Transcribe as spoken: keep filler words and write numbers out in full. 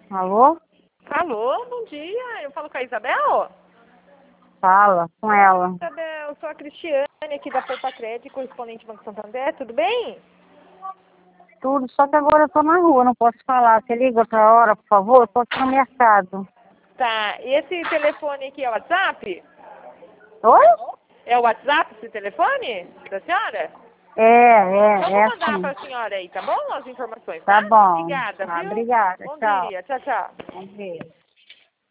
Alô? Alô, bom dia. Eu falo com a Isabel? Fala com ela. Isabel, eu sou a Cristiane aqui da Poupa Crédito, correspondente Banco Santander. Tudo bem? Tudo, só que agora eu tô na rua, não posso falar. Você liga outra hora, por favor? Eu tô aqui no mercado. Tá. E esse telefone aqui é o WhatsApp? Oi? É o WhatsApp esse telefone da senhora? É, é, Vamos é mandar sim. para a senhora aí, tá bom? As informações, tá? Tá bom. Obrigada, Tá, viu? obrigada. Bom Tchau. dia. Tchau, tchau. Bom dia.